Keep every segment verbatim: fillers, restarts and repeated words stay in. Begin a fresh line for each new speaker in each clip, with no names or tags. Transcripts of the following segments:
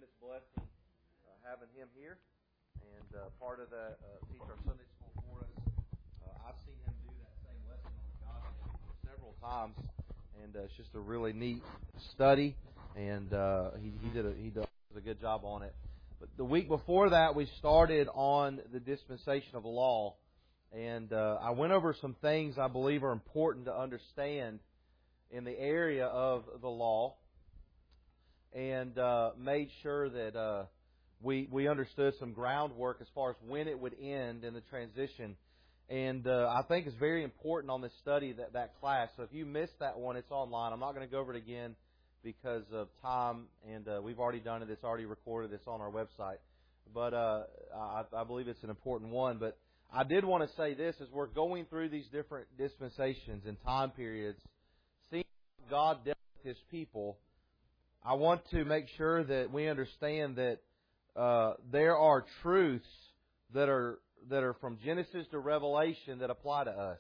tremendous blessing uh, having him here, and uh, part of the uh, teach our Sunday school for us. Uh, I've seen him do that same lesson on the Godhead several times, and uh, it's just a really neat study, and uh, he, he did a, he does a good job on it. But the week before that, we started on the dispensation of the law, and uh, I went over some things I believe are important to understand in the area of the law, and uh, made sure that uh, we we understood some groundwork as far as when it would end in the transition. And uh, I think it's very important on this study, that, that class. So if you missed that one, it's online. I'm not going to go over it again because of time, and uh, we've already done it. It's already recorded. It's on our website. But uh, I, I believe it's an important one. But I did want to say this, as we're going through these different dispensations and time periods, seeing how God dealt with His people, I want to make sure that we understand that uh, there are truths that are that are from Genesis to Revelation that apply to us.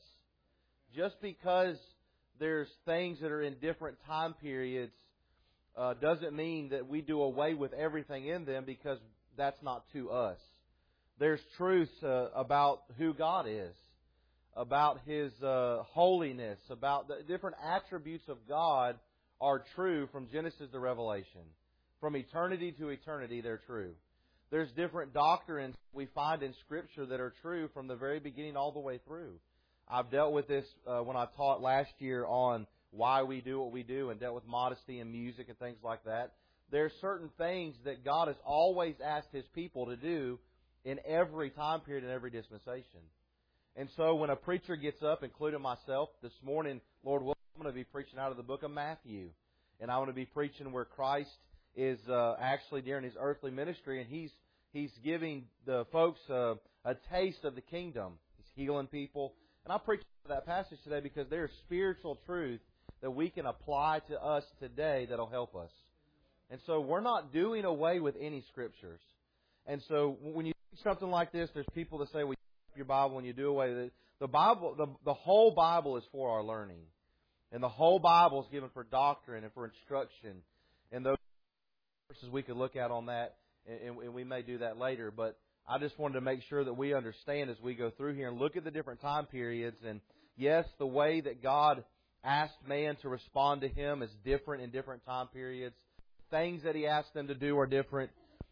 Just because there's things that are in different time periods uh, doesn't mean that we do away with everything in them, because that's not to us. There's truths uh, about who God is, about His uh, holiness, about the different attributes of God are true from Genesis to Revelation. From eternity to eternity, they're true. There's different doctrines we find in Scripture that are true from the very beginning all the way through. I've dealt with this uh, when I taught last year on why we do what we do, and dealt with modesty and music and things like that. There are certain things that God has always asked His people to do in every time period and every dispensation. And so when a preacher gets up, including myself, this morning, Lord willing, I'm going to be preaching out of the book of Matthew. And I want to be preaching where Christ is uh, actually during His earthly ministry, and He's He's giving the folks uh, a taste of the kingdom. He's healing people. And I'm preaching that passage today because there's spiritual truth that we can apply to us today that'll help us. And so we're not doing away with any Scriptures. And so when you do something like this, there's people that say, well, you keep your Bible and you do away with it. The Bible, the, the whole Bible is for our learning. And the whole Bible is given for doctrine and for instruction. And those verses we could look at on that, and, and we may do that later. But I just wanted to make sure that we understand as we go through here and look at the different time periods. And yes, the way that God asked man to respond to Him is different in different time periods. Things that He asked them to do are different.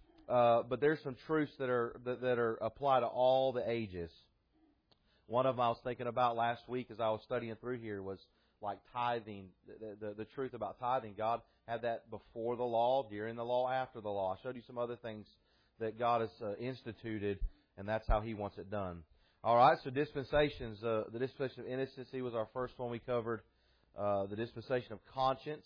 Uh, but there's some truths that are that, that are apply to all the ages. One of them I was thinking about last week as I was studying through here was like tithing, the, the, the truth about tithing. God had that before the law, during the law, after the law. I showed you some other things that God has uh, instituted, and that's how He wants it done. All right, so dispensations. Uh, the dispensation of innocency was our first one we covered. Uh, the dispensation of conscience.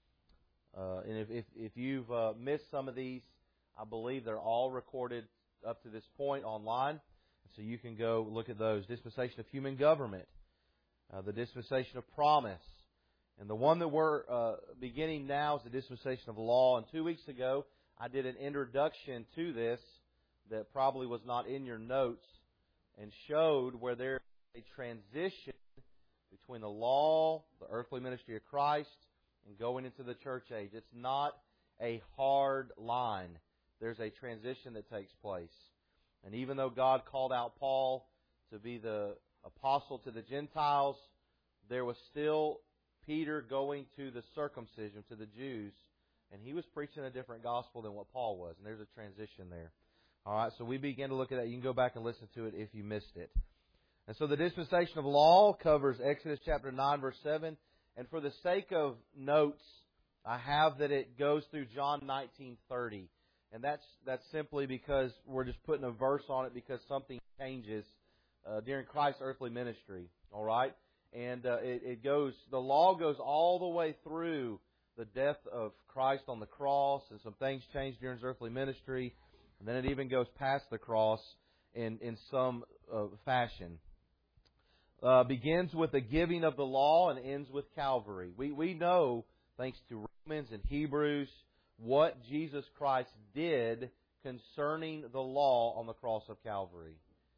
Uh, and if, if, if you've uh, missed some of these, I believe they're all recorded up to this point online. So you can go look at those. Dispensation of human government. Uh, the dispensation of promise. And the one that we're uh, beginning now is the dispensation of law. And two weeks ago, I did an introduction to this that probably was not in your notes, and showed where there's a transition between the law, the earthly ministry of Christ, and going into the church age. It's not a hard line. There's a transition that takes place. And even though God called out Paul to be the apostle to the Gentiles, there was still Peter going to the circumcision, to the Jews, and he was preaching a different gospel than what Paul was. And there's a transition there. All right, so we begin to look at that. You can go back and listen to it if you missed it. And so the dispensation of law covers Exodus chapter nine, verse seven. And for the sake of notes, I have that it goes through John nineteen thirty. And that's that's simply because we're just putting a verse on it because something changes uh, during Christ's earthly ministry. All right? And uh, it, it goes, the law goes all the way through the death of Christ on the cross, and some things change during His earthly ministry. And then it even goes past the cross in, in some uh, fashion. Uh, begins with the giving of the law and ends with Calvary. We we know, thanks to Romans and Hebrews, what Jesus Christ did concerning the law on the cross of Calvary.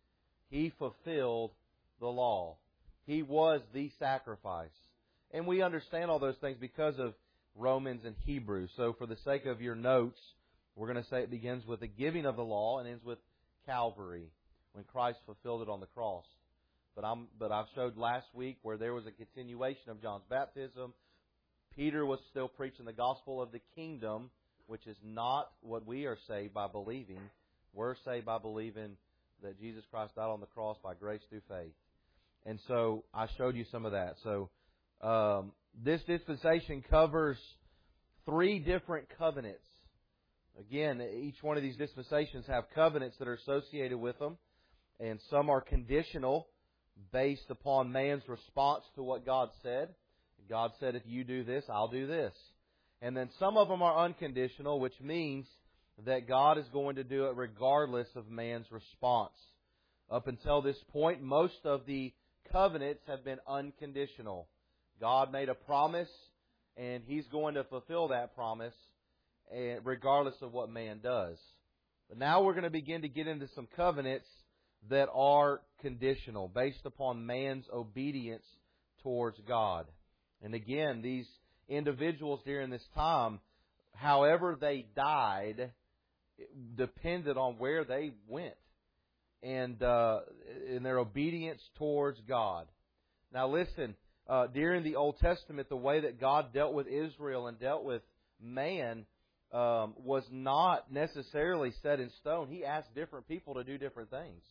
He fulfilled the law. He was the sacrifice. And we understand all those things because of Romans and Hebrews. So for the sake of your notes, We're going to say it begins with the giving of the law and ends with Calvary, when Christ fulfilled it on the cross. But I'm but I've showed last week where there was a continuation of John's baptism. Peter was still preaching the gospel of the kingdom, which is not what we are saved by believing. We're saved by believing that Jesus Christ died on the cross by grace through faith. And so I showed you some of that. So um, this dispensation covers three different covenants. Again, each one of these dispensations have covenants that are associated with them. And some are conditional, based upon man's response to what God said. God said, if you do this, I'll do this. And then some of them are unconditional, which means that God is going to do it regardless of man's response. Up until this point, most of the covenants have been unconditional. God made a promise, and He's going to fulfill that promise regardless of what man does. But now we're going to begin to get into some covenants that are conditional, based upon man's obedience towards God. And again, these individuals during this time, however they died, depended on where they went and uh, in their obedience towards God. Now listen, uh, during the Old Testament, the way that God dealt with Israel and dealt with man um, was not necessarily set in stone. He asked different people to do different things.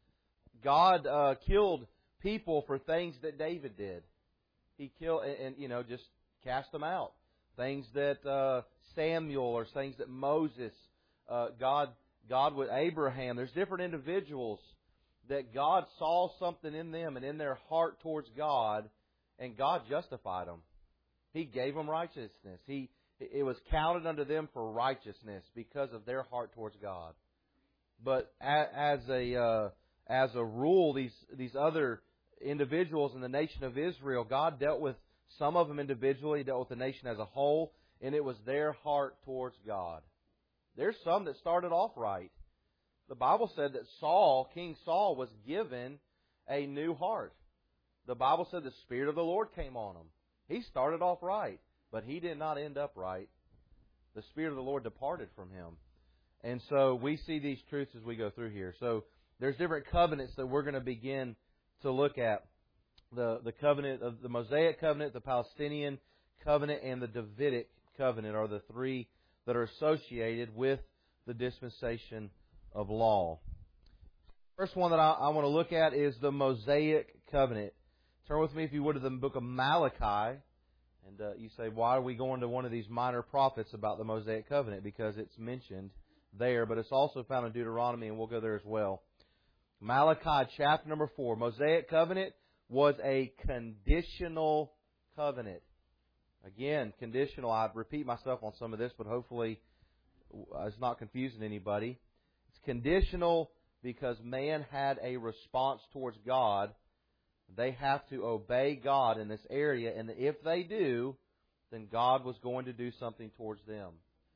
God uh, killed people for things that David did. He killed and, and you know just cast them out. Things that uh, Samuel or things that Moses, uh, God, God with Abraham. There's different individuals that God saw something in them and in their heart towards God, and God justified them. He gave them righteousness. He it was counted unto them for righteousness because of their heart towards God. But as a uh, as a rule, these these other individuals in the nation of Israel, God dealt with some of them individually, dealt with the nation as a whole, and it was their heart towards God. There's some that started off right. The Bible said that Saul, King Saul, was given a new heart. The Bible said the Spirit of the Lord came on him. He started off right, but he did not end up right. The Spirit of the Lord departed from him. And so we see these truths as we go through here. So there's different covenants that we're going to begin to look at. The, the covenant of the Mosaic covenant, the Palestinian covenant, and the Davidic covenant are the three that are associated with the dispensation of law. First one that I, I want to look at is the Mosaic covenant. Turn with me, if you would, to the book of Malachi. And uh, you say, why are we going to one of these minor prophets about the Mosaic covenant? Because it's mentioned there, but it's also found in Deuteronomy, and we'll go there as well. Malachi chapter number four. Mosaic covenant was a conditional covenant. Again, conditional. I repeat myself on some of this, but hopefully it's not confusing anybody. It's conditional because man had a response towards God. They have to obey God in this area, and if they do, then God was going to do something towards them.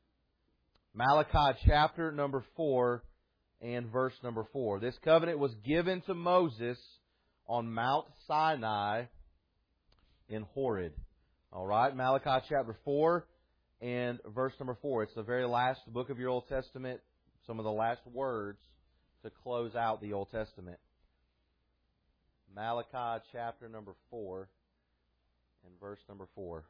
Malachi chapter number four and verse number four. This covenant was given to Moses on Mount Sinai in Horeb. All right, Malachi chapter four and verse number four. It's the very last book of your Old Testament, some of the last words to close out the Old Testament. Malachi chapter number four and verse number four.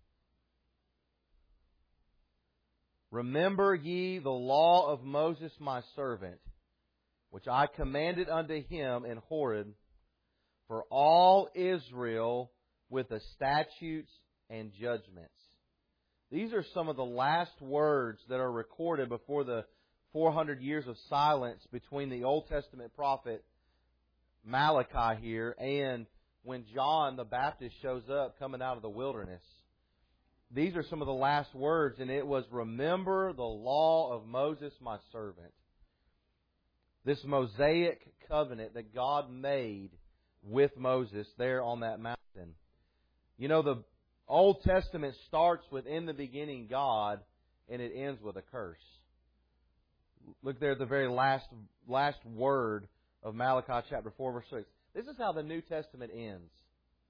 Remember ye the law of Moses my servant, which I commanded unto him in Horeb, for all Israel with the statutes and judgments. These are some of the last words that are recorded before the four hundred years of silence between the Old Testament prophet Malachi here and when John the Baptist shows up coming out of the wilderness. These are some of the last words, and it was, remember the law of Moses my servant. This Mosaic covenant that God made with Moses there on that mountain. You know, the Old Testament starts with, in the beginning, God, and it ends with a curse. Look there at the very last last word of Malachi chapter four, verse six. This is how the New Testament ends.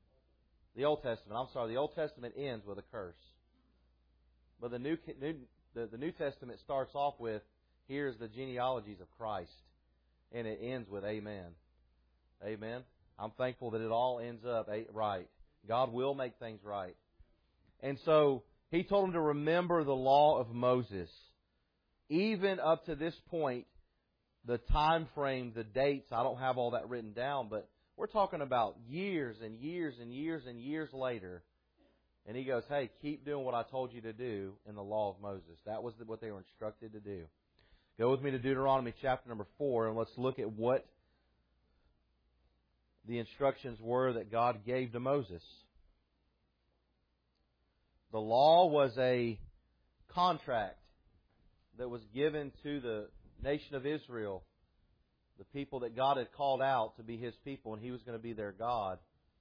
The Old Testament, I'm sorry, the Old Testament ends with a curse. But the New, New the, the New Testament starts off with, here's the genealogies of Christ. And it ends with amen. Amen. I'm thankful that it all ends up right. God will make things right. And so He told them to remember the law of Moses. Even up to this point, the time frame, the dates, I don't have all that written down, but we're talking about years and years and years and years later. And He goes, hey, keep doing what I told you to do in the law of Moses. That was what they were instructed to do. Go with me to Deuteronomy chapter number four, and let's look at what the instructions were that God gave to Moses. The law was a contract that was given to the nation of Israel, the people that God had called out to be His people, and He was going to be their God.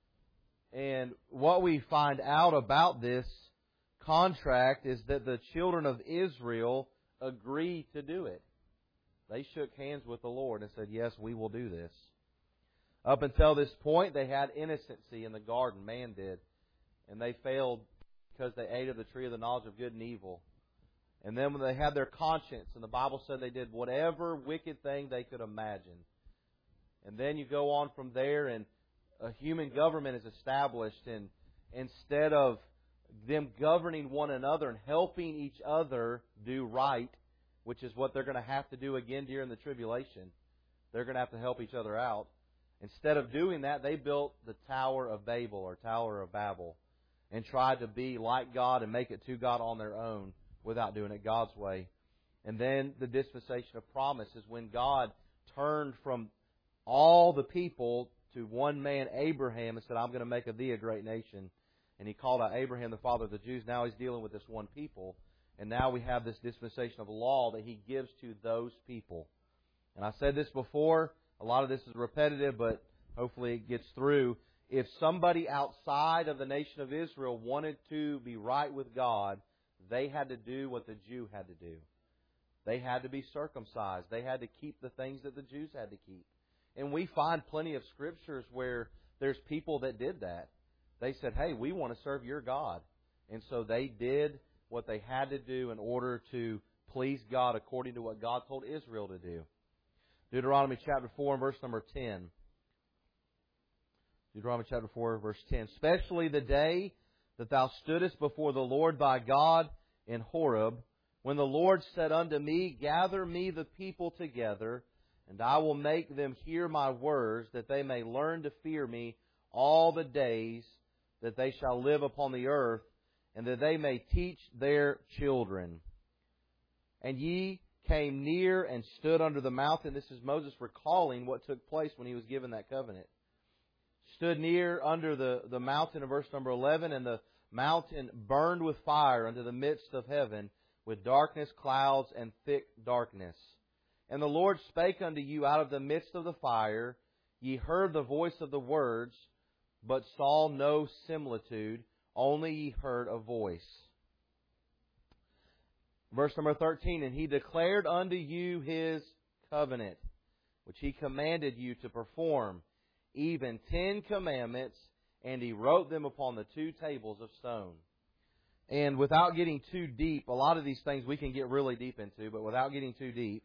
And what we find out about this contract is that the children of Israel agreed to do it. They shook hands with the Lord and said, yes, we will do this. Up until this point, they had innocency in the garden. Man did. And they failed because they ate of the tree of the knowledge of good and evil. And then when they had their conscience, and the Bible said they did whatever wicked thing they could imagine. And then you go on from there, and a human government is established. And instead of them governing one another and helping each other do right, which is what they're going to have to do again during the tribulation, they're going to have to help each other out. Instead of doing that, they built the Tower of Babel or Tower of Babel and tried to be like God and make it to God on their own without doing it God's way. And then the dispensation of promise is when God turned from all the people to one man, Abraham, and said, I'm going to make of thee a great nation. And He called out Abraham, the father of the Jews. Now He's dealing with this one people. And now we have this dispensation of law that He gives to those people. And I said this before. A lot of this is repetitive, but hopefully it gets through. If somebody outside of the nation of Israel wanted to be right with God, they had to do what the Jew had to do. They had to be circumcised. They had to keep the things that the Jews had to keep. And we find plenty of scriptures where there's people that did that. They said, hey, we want to serve your God. And so they did what they had to do in order to please God according to what God told Israel to do. Deuteronomy chapter four and verse number ten. Deuteronomy chapter four, verse ten. Especially the day that thou stoodest before the Lord thy God in Horeb, when the Lord said unto me, gather me the people together, and I will make them hear my words, that they may learn to fear me all the days that they shall live upon the earth, and that they may teach their children. And ye came near and stood under the mountain. This is Moses recalling what took place when he was given that covenant. Stood near under the, the mountain in verse number eleven, and the mountain burned with fire unto the midst of heaven, with darkness, clouds, and thick darkness. And the Lord spake unto you out of the midst of the fire. Ye heard the voice of the words, but saw no similitude, only ye heard a voice. Verse number thirteen, and He declared unto you His covenant, which He commanded you to perform, even ten commandments, and He wrote them upon the two tables of stone. And without getting too deep, a lot of these things we can get really deep into, but without getting too deep,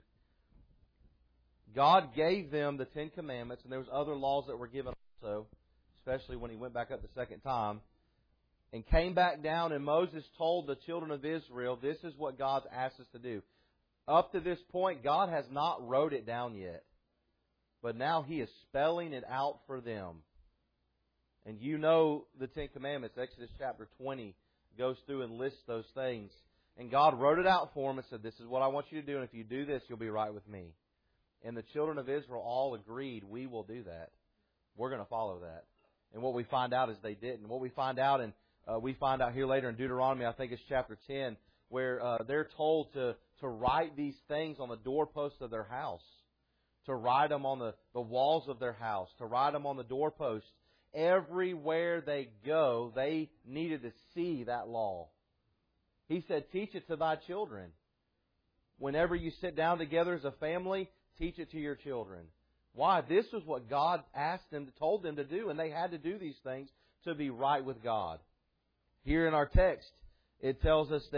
God gave them the Ten Commandments, and there was other laws that were given also, especially when He went back up the second time, and came back down, and Moses told the children of Israel, this is what God's asked us to do. Up to this point, God has not wrote it down yet. But now He is spelling it out for them. And you know the Ten Commandments. Exodus chapter twenty goes through and lists those things. And God wrote it out for them and said, this is what I want you to do, and if you do this, you'll be right with me. And the children of Israel all agreed, we will do that. We're going to follow that. And what we find out is they didn't. And what we find out, and uh, we find out here later in Deuteronomy, I think it's chapter ten, where uh, they're told to, to write these things on the doorposts of their house, to write them on the, the walls of their house, to write them on the doorposts. Everywhere they go, they needed to see that law. He said, teach it to thy children. Whenever you sit down together as a family, teach it to your children. Why? This was what God asked them, told them to do, and they had to do these things to be right with God. Here in our text, it tells us that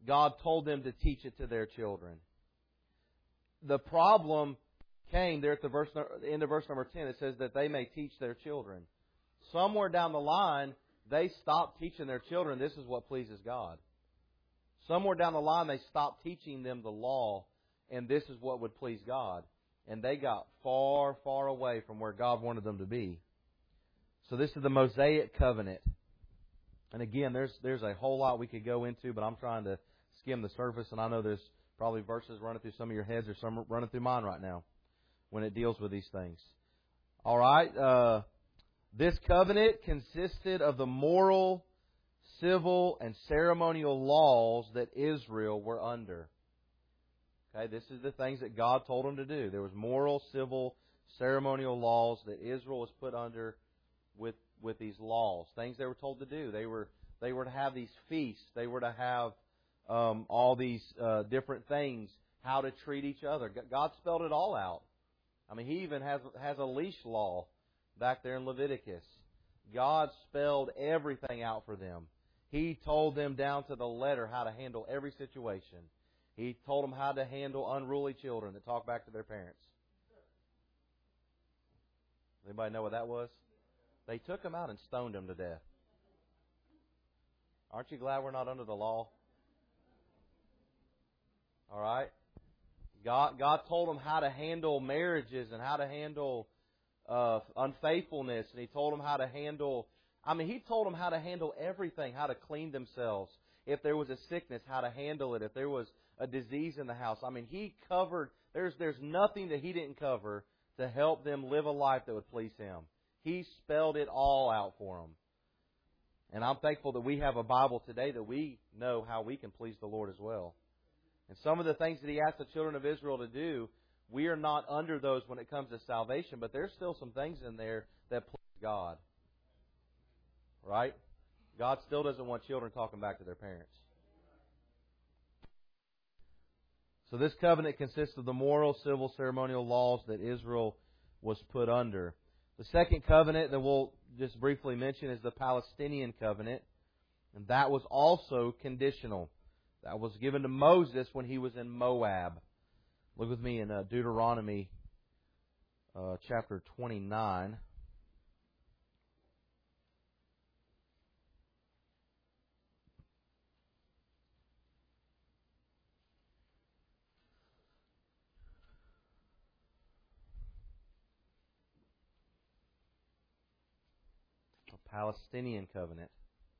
God told them to teach it to their children. The problem came there at the verse, the end of verse number ten. It says that they may teach their children. Somewhere down the line, they stopped teaching their children this is what pleases God. Somewhere down the line, they stopped teaching them the law, and this is what would please God. And they got far, far away from where God wanted them to be. So this is the Mosaic covenant. And again, there's there's a whole lot we could go into, but I'm trying to skim the surface, and I know there's probably verses running through some of your heads or some running through mine right now when it deals with these things. All right. Uh, this covenant consisted of the moral, civil, and ceremonial laws that Israel were under. Okay, this is the things that God told them to do. There was moral, civil, ceremonial laws that Israel was put under with with these laws. Things they were told to do. They were they were to have these feasts. They were to have um, all these uh, different things. How to treat each other. God spelled it all out. I mean, He even has has a leash law back there in Leviticus. God spelled everything out for them. He told them down to the letter how to handle every situation. He told them how to handle unruly children that talk back to their parents. Anybody know what that was? They took them out and stoned them to death. Aren't you glad we're not under the law? All right? God, God told them how to handle marriages and how to handle uh, unfaithfulness. And He told them how to handle... I mean, He told them how to handle everything, how to clean themselves. If there was a sickness, how to handle it. If there was a disease in the house. I mean, He covered... There's, there's nothing that He didn't cover to help them live a life that would please Him. He spelled it all out for them. And I'm thankful that we have a Bible today that we know how we can please the Lord as well. And some of the things that He asked the children of Israel to do, we are not under those when it comes to salvation, but there's still some things in there that please God. Right? God still doesn't want children talking back to their parents. So this covenant consists of the moral, civil, ceremonial laws that Israel was put under. The second covenant that we'll just briefly mention is the Palestinian covenant. And that was also conditional. That was given to Moses when he was in Moab. Look with me in uh, Deuteronomy uh, chapter twenty-nine. Palestinian covenant.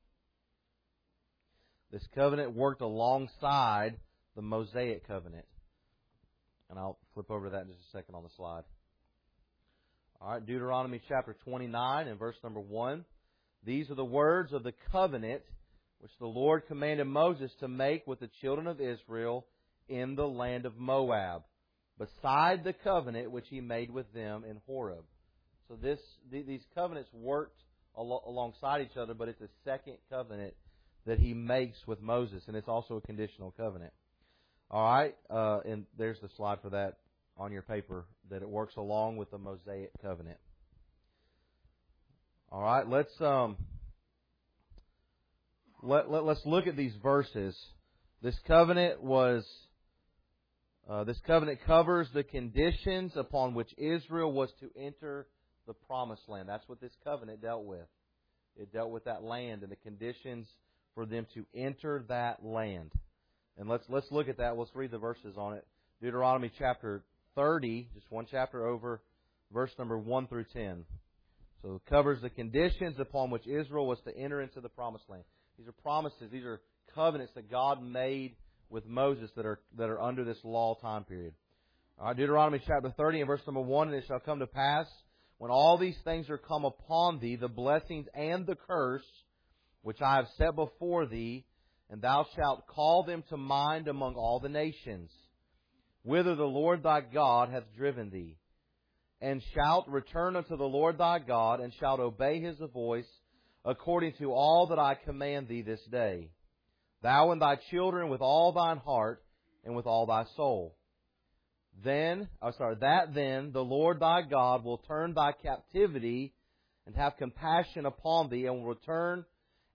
This covenant worked alongside the Mosaic covenant. And I'll flip over to that in just a second on the slide. All right, Deuteronomy chapter twenty-nine and verse number one. These are the words of the covenant which the Lord commanded Moses to make with the children of Israel in the land of Moab, beside the covenant which He made with them in Horeb. So this these covenants worked alongside each other, but it's a second covenant that He makes with Moses, and it's also a conditional covenant. All right, uh, and there's the slide for that on your paper, that it works along with the Mosaic covenant. All right, let's um, let, let let's look at these verses. This covenant was uh, this covenant covers the conditions upon which Israel was to enter the promised land. That's what this covenant dealt with. It dealt with that land and the conditions for them to enter that land. And let's let's look at that. Let's read the verses on it. Deuteronomy chapter thirty, just one chapter over, verse number one through ten. So it covers the conditions upon which Israel was to enter into the promised land. These are promises, these are covenants that God made with Moses that are that are under this law time period. All right, Deuteronomy chapter thirty and verse number one, and it shall come to pass, when all these things are come upon thee, the blessings and the curse, which I have set before thee, and thou shalt call them to mind among all the nations, whither the Lord thy God hath driven thee, and shalt return unto the Lord thy God, and shalt obey His voice, according to all that I command thee this day, thou and thy children with all thine heart, and with all thy soul. Then, oh sorry, that then the Lord thy God will turn thy captivity and have compassion upon thee, and will return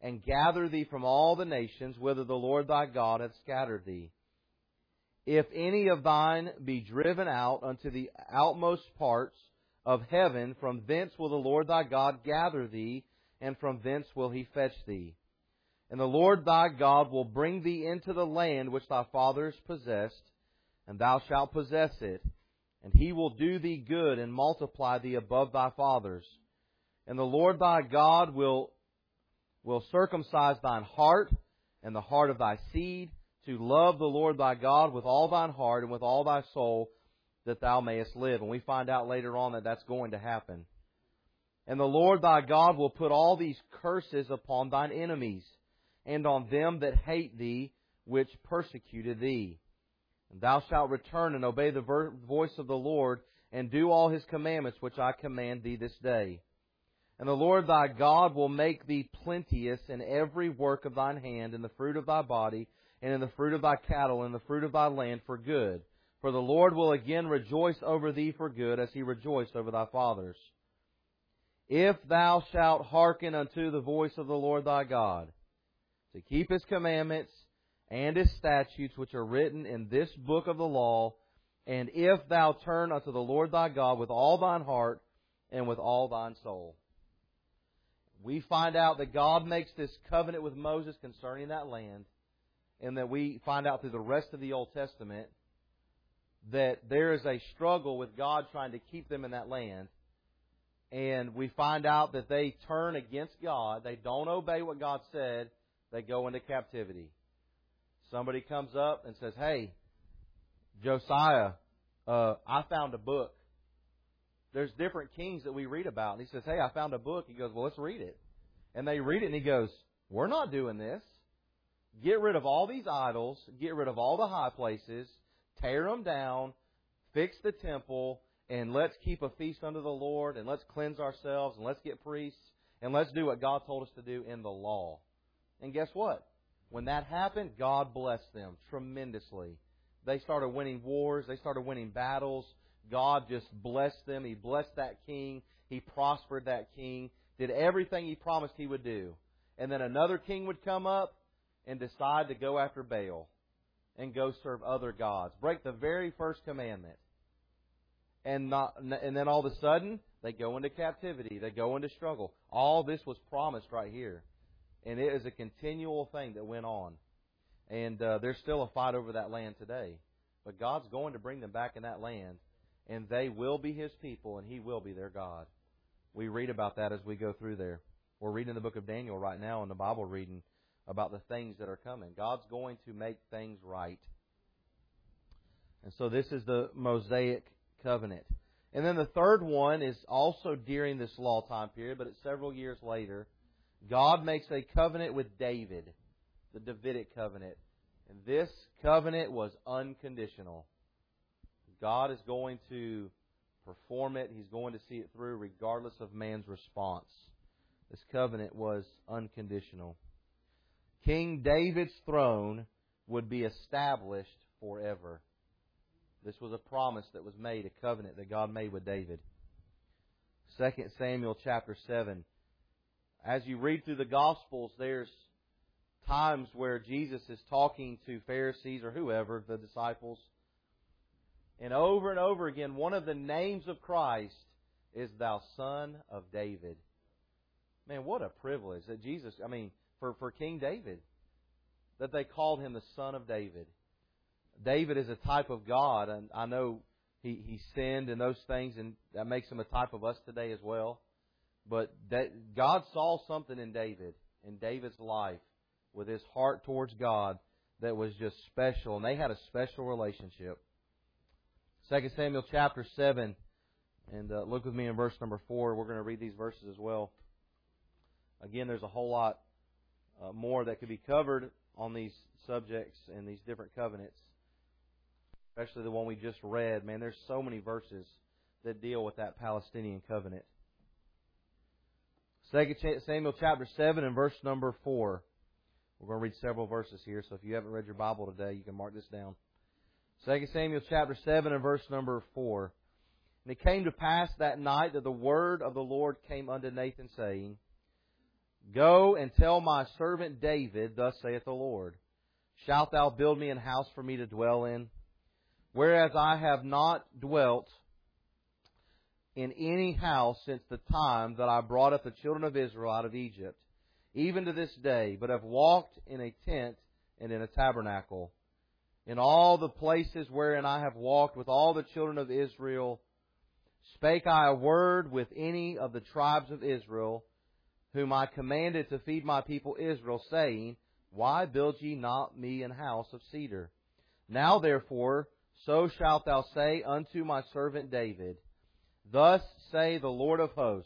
and gather thee from all the nations, whither the Lord thy God hath scattered thee. If any of thine be driven out unto the outmost parts of heaven, from thence will the Lord thy God gather thee, and from thence will He fetch thee. And the Lord thy God will bring thee into the land which thy fathers possessed, and thou shalt possess it. And He will do thee good and multiply thee above thy fathers. And the Lord thy God will, will circumcise thine heart and the heart of thy seed, to love the Lord thy God with all thine heart and with all thy soul, that thou mayest live. And we find out later on that that's going to happen. And the Lord thy God will put all these curses upon thine enemies, and on them that hate thee, which persecuted thee. And thou shalt return and obey the ver- voice of the Lord, and do all His commandments which I command thee this day. And the Lord thy God will make thee plenteous in every work of thine hand, in the fruit of thy body, and in the fruit of thy cattle, and in the fruit of thy land for good. For the Lord will again rejoice over thee for good, as He rejoiced over thy fathers. If thou shalt hearken unto the voice of the Lord thy God, to keep His commandments and His statutes which are written in this book of the law, and if thou turn unto the Lord thy God with all thine heart and with all thine soul. We find out that God makes this covenant with Moses concerning that land, and that we find out through the rest of the Old Testament that there is a struggle with God trying to keep them in that land. And we find out that they turn against God. They don't obey what God said. They go into captivity. Somebody comes up and says, hey, Josiah, uh, I found a book. There's different kings that we read about. And he says, hey, I found a book. He goes, well, let's read it. And they read it and he goes, we're not doing this. Get rid of all these idols. Get rid of all the high places. Tear them down. Fix the temple. And let's keep a feast unto the Lord. And let's cleanse ourselves. And let's get priests. And let's do what God told us to do in the law. And guess what? When that happened, God blessed them tremendously. They started winning wars. They started winning battles. God just blessed them. He blessed that king. He prospered that king. Did everything He promised He would do. And then another king would come up and decide to go after Baal and go serve other gods. Break the very first commandment. And not, and then all of a sudden, they go into captivity. They go into struggle. All this was promised right here. And it is a continual thing that went on. And uh, there's still a fight over that land today. But God's going to bring them back in that land. And they will be His people, and He will be their God. We read about that as we go through there. We're reading the book of Daniel right now in the Bible reading about the things that are coming. God's going to make things right. And so this is the Mosaic covenant. And then the third one is also during this law time period, but it's several years later. God makes a covenant with David, the Davidic covenant. And this covenant was unconditional. God is going to perform it. He's going to see it through regardless of man's response. This covenant was unconditional. King David's throne would be established forever. This was a promise that was made, a covenant that God made with David. Second Samuel chapter seven. As you read through the Gospels, there's times where Jesus is talking to Pharisees or whoever, the disciples. And over and over again, one of the names of Christ is Thou Son of David. Man, what a privilege that Jesus, I mean, for, for King David, that they called Him the Son of David. David is a type of God, and I know he, he sinned and those things, and that makes him a type of us today as well. But that God saw something in David, in David's life, with his heart towards God that was just special, and they had a special relationship. Second Samuel chapter seven, and uh, look with me in verse number four. We're going to read these verses as well. Again, there's a whole lot uh, more that could be covered on these subjects and these different covenants, especially the one we just read. Man, there's so many verses that deal with that Palestinian covenant. Second Samuel chapter seven and verse number four. We're going to read several verses here, so if you haven't read your Bible today, you can mark this down. Second Samuel chapter seven and verse number four. And it came to pass that night that the word of the Lord came unto Nathan, saying, Go and tell my servant David, thus saith the Lord, shalt thou build me an house for me to dwell in? Whereas I have not dwelt in any house since the time that I brought up the children of Israel out of Egypt, even to this day, but have walked in a tent and in a tabernacle. In all the places wherein I have walked with all the children of Israel, spake I a word with any of the tribes of Israel, whom I commanded to feed my people Israel, saying, Why build ye not me an house of cedar? Now therefore, so shalt thou say unto my servant David, Thus say the Lord of hosts,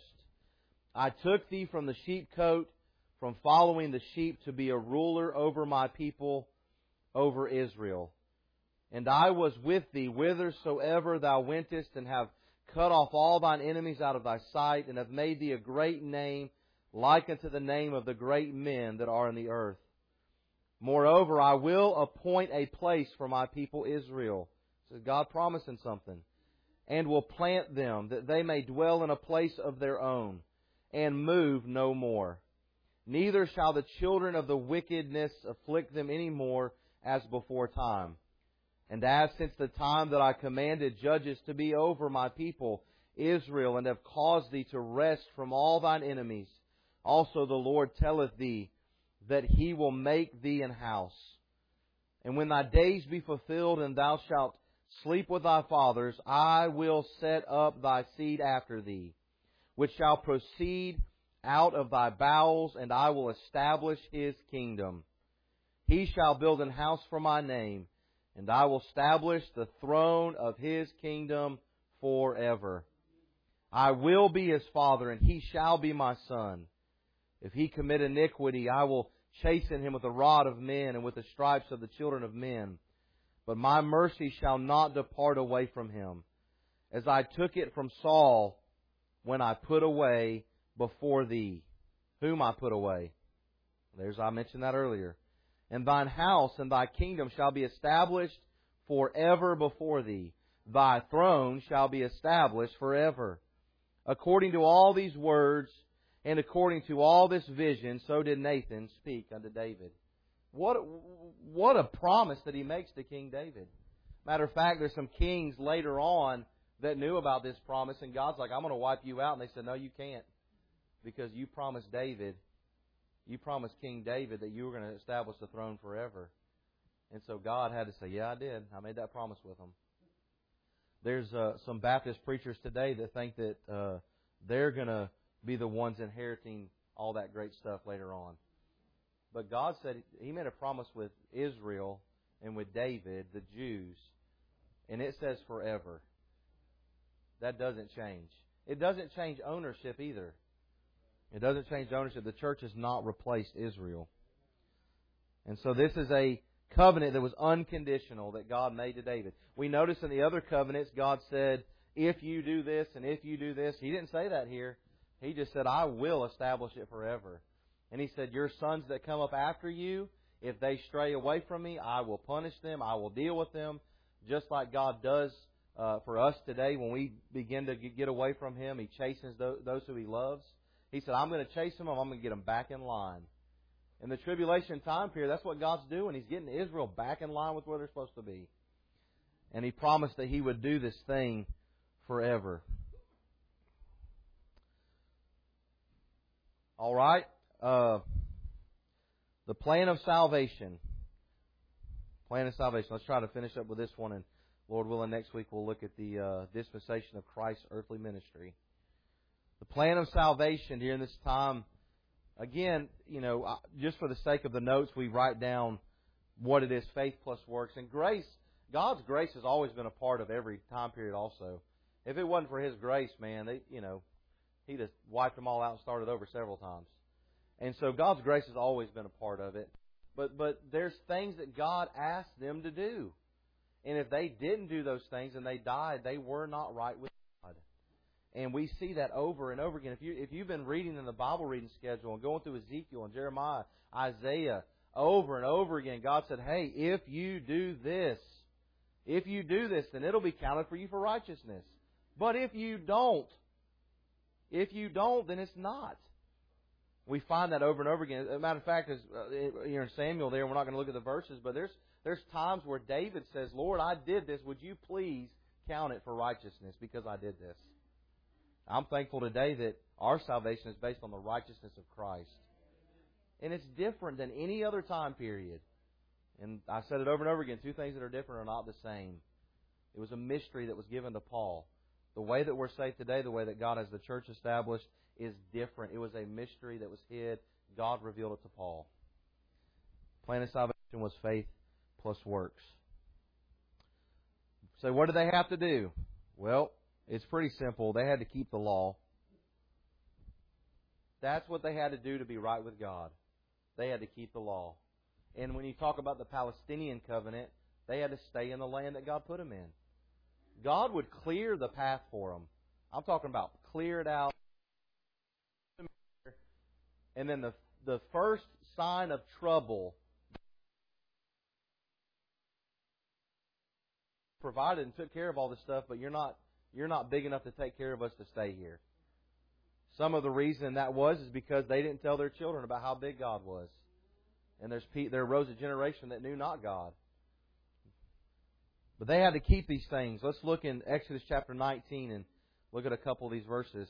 I took thee from the sheepcote, from following the sheep, to be a ruler over my people, over Israel. And I was with thee whithersoever thou wentest, and have cut off all thine enemies out of thy sight, and have made thee a great name, like unto the name of the great men that are in the earth. Moreover, I will appoint a place for my people Israel. So God promising something. And will plant them, that they may dwell in a place of their own, and move no more. Neither shall the children of the wickedness afflict them any more as before time. And as since the time that I commanded judges to be over my people Israel, and have caused thee to rest from all thine enemies, also the Lord telleth thee that He will make thee an house. And when thy days be fulfilled, and thou shalt sleep with thy fathers, I will set up thy seed after thee, which shall proceed out of thy bowels, and I will establish his kingdom. He shall build an house for my name, and I will establish the throne of his kingdom forever. I will be his father, and he shall be my son. If he commit iniquity, I will chasten him with the rod of men, and with the stripes of the children of men. But my mercy shall not depart away from him, as I took it from Saul, when I put away before thee. Whom I put away? There's, I mentioned that earlier. And thine house and thy kingdom shall be established forever before thee. Thy throne shall be established forever. According to all these words, and according to all this vision, so did Nathan speak unto David. What, what a promise that he makes to King David. Matter of fact, there's some kings later on that knew about this promise, and God's like, I'm going to wipe you out. And they said, no, you can't. Because you promised David, you promised King David that you were going to establish the throne forever. And so God had to say, yeah, I did. I made that promise with him. There's uh, some Baptist preachers today that think that uh, they're going to be the ones inheriting all that great stuff later on. But God said He made a promise with Israel and with David, the Jews, and it says forever. That doesn't change. It doesn't change ownership either. It doesn't change ownership. The church has not replaced Israel. And so this is a covenant that was unconditional that God made to David. We notice in the other covenants, God said, if you do this and if you do this. He didn't say that here. He just said, I will establish it forever. And He said, your sons that come up after you, if they stray away from me, I will punish them. I will deal with them. Just like God does uh, for us today when we begin to get away from Him. He chastens those who He loves. He said, I'm going to chase them. I'm going to get them back in line. In the tribulation time period, that's what God's doing. He's getting Israel back in line with where they're supposed to be. And He promised that He would do this thing forever. All right. Uh, the plan of salvation. Plan of salvation. Let's try to finish up with this one. And Lord willing, next week we'll look at the uh, dispensation of Christ's earthly ministry. The plan of salvation during this time, again, you know, just for the sake of the notes, we write down what it is, faith plus works. And grace, God's grace has always been a part of every time period also. If it wasn't for His grace, man, they, you know, He'd have wiped them all out and started over several times. And so God's grace has always been a part of it. But but there's things that God asked them to do. And if they didn't do those things and they died, they were not right with God. And we see that over and over again. If you if you've been reading in the Bible reading schedule and going through Ezekiel and Jeremiah, Isaiah, over and over again, God said, hey, if you do this, if you do this, then it'll be counted for you for righteousness. But if you don't, if you don't, then it's not. We find that over and over again. As a matter of fact, as, uh, here in Samuel there, we're not going to look at the verses, but there's there's times where David says, Lord, I did this. Would you please count it for righteousness because I did this? I'm thankful today that our salvation is based on the righteousness of Christ. And it's different than any other time period. And I said it over and over again, two things that are different are not the same. It was a mystery that was given to Paul. The way that we're saved today, the way that God has the church established, is different. It was a mystery that was hid. God revealed it to Paul. Plan of salvation was faith plus works. So what do they have to do? Well, it's pretty simple. They had to keep the law. That's what they had to do to be right with God. They had to keep the law. And when you talk about the Palestinian covenant, they had to stay in the land that God put them in. God would clear the path for them. I'm talking about clear it out. And then the the first sign of trouble provided and took care of all this stuff, but you're not you're not big enough to take care of us to stay here. Some of the reason that was is because they didn't tell their children about how big God was. And there's there arose a generation that knew not God. But they had to keep these things. Let's look in Exodus chapter nineteen and look at a couple of these verses.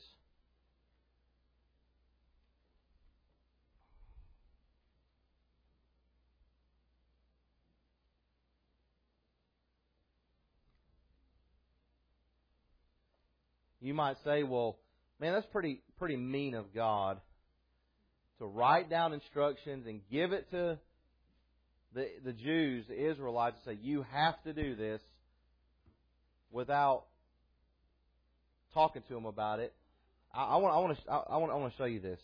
You might say, well, man, that's pretty pretty mean of God to write down instructions and give it to the the Jews, the Israelites, and say, you have to do this without talking to them about it. I, I want I want to I want I want to show you this.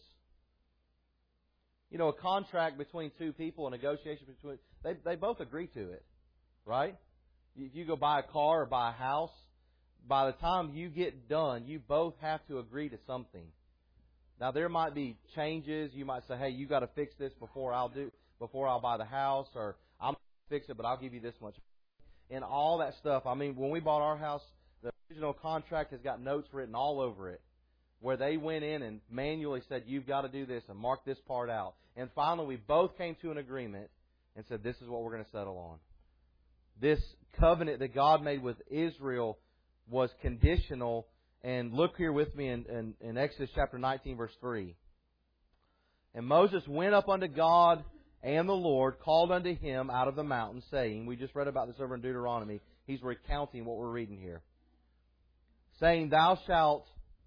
You know, a contract between two people, a negotiation between they they both agree to it, right? If you go buy a car or buy a house, by the time you get done, you both have to agree to something. Now there might be changes. You might say, "Hey, you got to fix this before I'll do before I'll buy the house," or "I'm going to fix it, but I'll give you this much." And all that stuff. I mean, when we bought our house, the original contract has got notes written all over it, where they went in and manually said, "You've got to do this and mark this part out." And finally, we both came to an agreement and said, "This is what we're going to settle on." This covenant that God made with Israel was conditional. And look here with me in, in, in Exodus chapter nineteen, verse three. And Moses went up unto God, and the Lord called unto him out of the mountain, saying, we just read about this over in Deuteronomy. He's recounting what we're reading here. Saying, Thou shalt,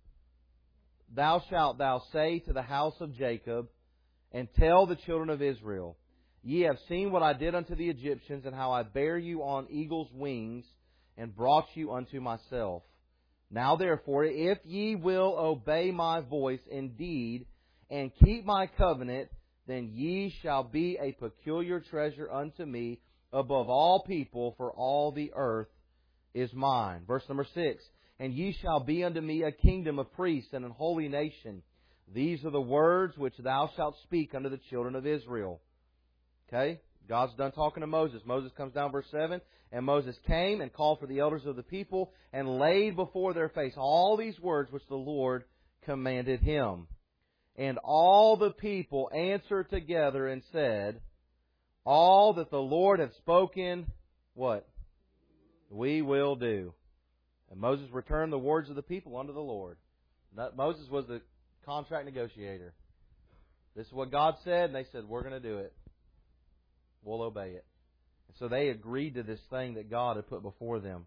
thou shalt thou say to the house of Jacob, and tell the children of Israel, Ye have seen what I did unto the Egyptians, and how I bare you on eagle's wings, and brought you unto myself. Now therefore, if ye will obey my voice indeed, and keep my covenant, then ye shall be a peculiar treasure unto me above all people, for all the earth is mine. Verse number six. And ye shall be unto me a kingdom of priests and an holy nation. These are the words which thou shalt speak unto the children of Israel. Okay? God's done talking to Moses. Moses comes down, verse seven. And Moses came and called for the elders of the people and laid before their face all these words which the Lord commanded him. And all the people answered together and said, All that the Lord hath spoken, what? We will do. And Moses returned the words of the people unto the Lord. Moses was the contract negotiator. This is what God said, and they said, we're going to do it. We'll obey it. And so they agreed to this thing that God had put before them.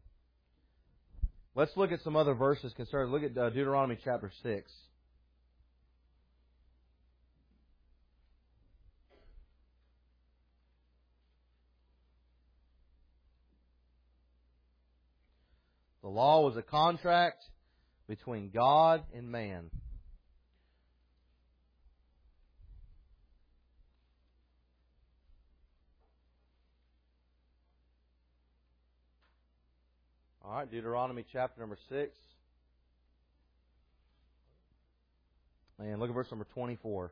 Let's look at some other verses concerning. Look at uh, Deuteronomy chapter six. The law was a contract between God and man. All right, Deuteronomy chapter number six. And look at verse number twenty-four.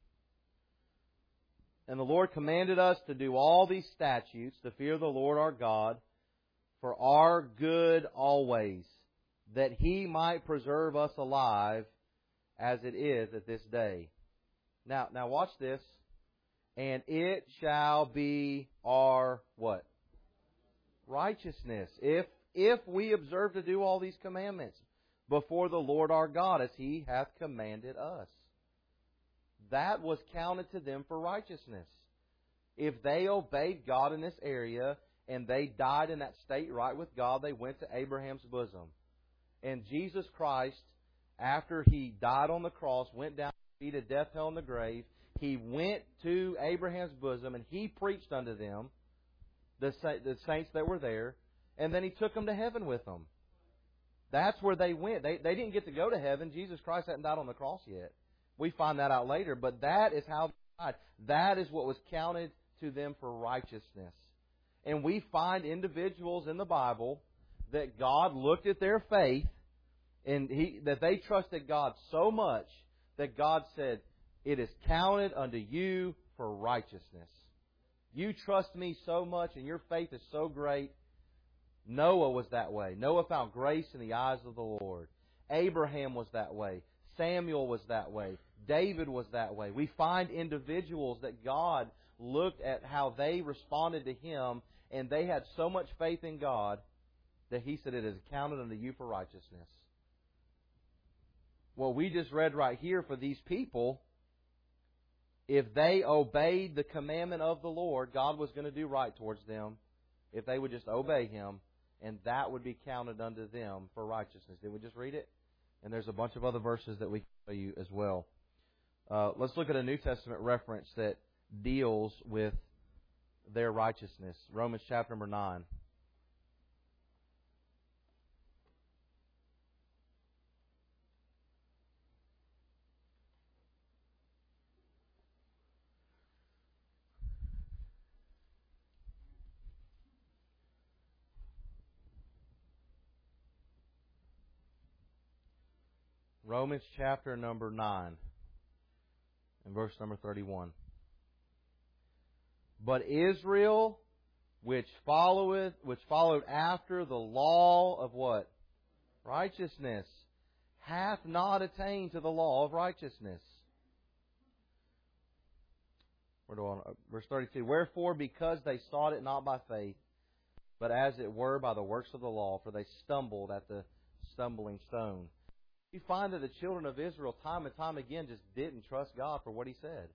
And the Lord commanded us to do all these statutes, to fear the Lord our God, for our good always, that He might preserve us alive as it is at this day. Now, now watch this. And it shall be our what? Righteousness. If if we observe to do all these commandments before the Lord our God, as He hath commanded us. That was counted to them for righteousness. If they obeyed God in this area and they died in that state right with God, they went to Abraham's bosom. And Jesus Christ, after He died on the cross, went down to the feet of death, hell, and the grave, He went to Abraham's bosom and He preached unto them, the the saints that were there, and then He took them to heaven with them. That's where they went. They, they didn't get to go to heaven. Jesus Christ hadn't died on the cross yet. We find that out later, but that is how they died. That is what was counted to them for righteousness. And we find individuals in the Bible that God looked at their faith and he, that they trusted God so much that God said, it is counted unto you for righteousness. You trust me so much and your faith is so great. Noah was that way. Noah found grace in the eyes of the Lord. Abraham was that way. Samuel was that way. David was that way. We find individuals that God looked at how they responded to Him, and they had so much faith in God that He said, it is counted unto you for righteousness. What we just read right here for these people, if they obeyed the commandment of the Lord, God was going to do right towards them if they would just obey Him, and that would be counted unto them for righteousness. Did we just read it? And there's a bunch of other verses that we can show you as well. Uh, let's look at a New Testament reference that deals with their righteousness. Romans chapter number nine. Romans chapter number nine and verse number thirty-one. But Israel, which followeth, which followed after the law of what? Righteousness, hath not attained to the law of righteousness. Where do I, verse thirty-two. Wherefore, because they sought it not by faith, but as it were by the works of the law, for they stumbled at the stumbling stone. You find that the children of Israel, time and time again, just didn't trust God for what He said.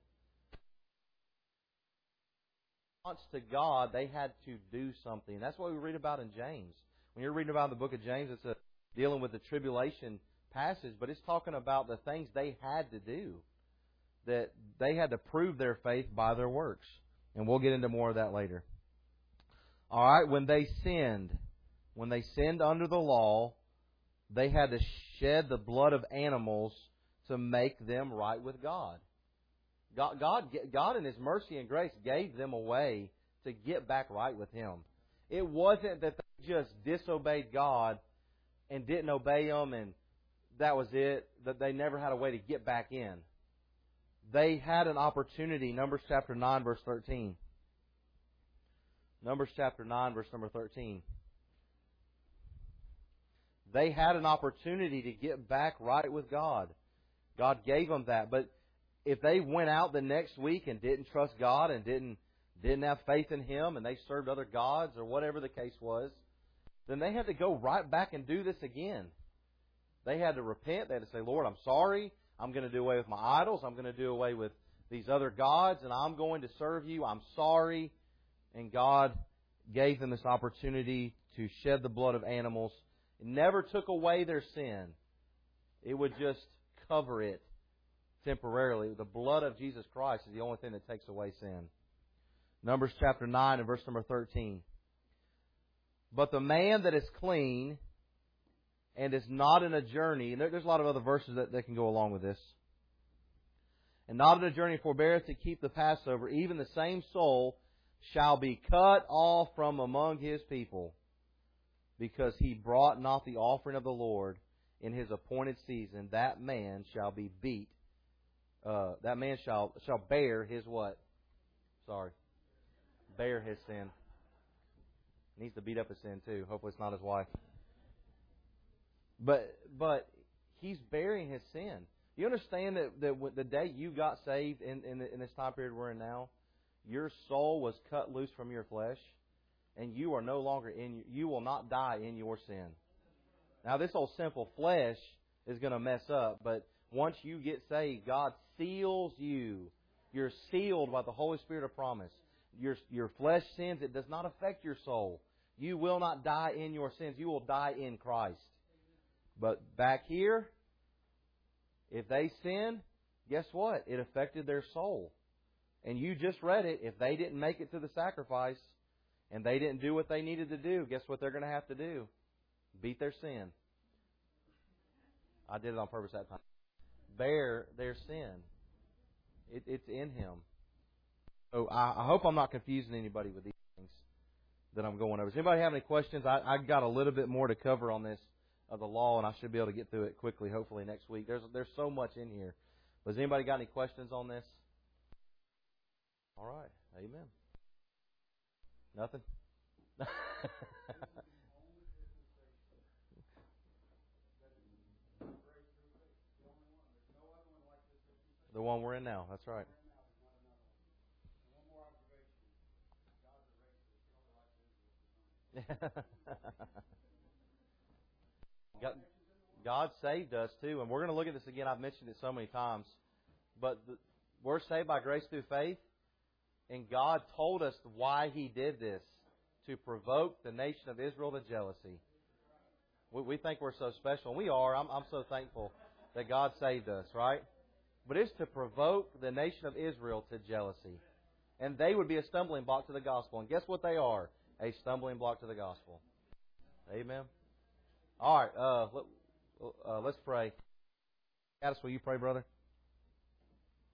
In response to God, they had to do something. That's what we read about in James. When you're reading about the book of James, it's a, dealing with the tribulation passage, but it's talking about the things they had to do. That they had to prove their faith by their works. And we'll get into more of that later. All right, when they sinned, when they sinned under the law, they had to shed the blood of animals to make them right with God. God, God, God in His mercy and grace gave them a way to get back right with Him. It wasn't that they just disobeyed God and didn't obey Him and that was it, that they never had a way to get back in. They had an opportunity. Numbers chapter nine, verse thirteen. Numbers chapter nine, verse number thirteen. They had an opportunity to get back right with God. God gave them that. But if they went out the next week and didn't trust God and didn't didn't have faith in Him and they served other gods or whatever the case was, then they had to go right back and do this again. They had to repent. They had to say, Lord, I'm sorry. I'm going to do away with my idols. I'm going to do away with these other gods and I'm going to serve You. I'm sorry. And God gave them this opportunity to shed the blood of animals. It never took away their sin. It would just cover it temporarily. The blood of Jesus Christ is the only thing that takes away sin. Numbers chapter nine and verse number thirteen. But the man that is clean and is not in a journey, and there's a lot of other verses that, that can go along with this, and not in a journey forbeareth to keep the Passover, even the same soul shall be cut off from among his people, because he brought not the offering of the Lord in His appointed season. That man shall be beat. Uh, that man shall shall bear his what? Sorry. Bear his sin. He needs to beat up his sin too. Hopefully it's not his wife. But but he's bearing his sin. You understand that, that the day you got saved in, in, in this time period we're in now, your soul was cut loose from your flesh, and you are no longer in, you will not die in your sin. Now, this old simple flesh is going to mess up, but once you get saved, God seals you. You're sealed by the Holy Spirit of promise. Your, your flesh sins, it does not affect your soul. You will not die in your sins. You will die in Christ. But back here, if they sin, guess what? It affected their soul. And you just read it. If they didn't make it to the sacrifice and they didn't do what they needed to do, guess what they're going to have to do? Beat their sin. I did it on purpose that time. Bear their sin. It, it's in Him. So I, I hope I'm not confusing anybody with these things that I'm going over. Does anybody have any questions? I, I got a little bit more to cover on this of the law, and I should be able to get through it quickly, hopefully next week. There's there's so much in here. But has anybody got any questions on this? All right. Amen. Nothing? The one we're in now. That's right. God, God saved us too, and we're going to look at this again. I've mentioned it so many times, but the, we're saved by grace through faith, and God told us why He did this, to provoke the nation of Israel to jealousy. We, we think we're so special, and we are. I'm, I'm so thankful that God saved us, right? But it's to provoke the nation of Israel to jealousy, and they would be a stumbling block to the gospel. And guess what they are? A stumbling block to the gospel. Amen. All right, uh, let, uh, let's pray. Addis, will you pray, brother?